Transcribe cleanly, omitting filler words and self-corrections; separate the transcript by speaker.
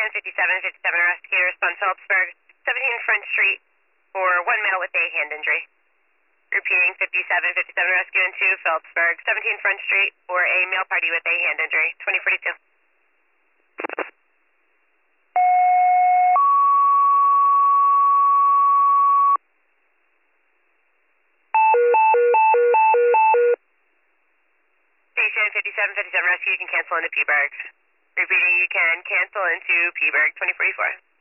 Speaker 1: Rescue, respond Phillipsburg, 17 Front Street, for 1 male with a hand injury. Repeating, 5757 Rescue in 2, Phillipsburg, 17 Front Street, for a male party with a hand injury, 2042. Station 5757 Rescue, you can cancel into Peaburg. Repeating, you can cancel into Peaburg, 2044.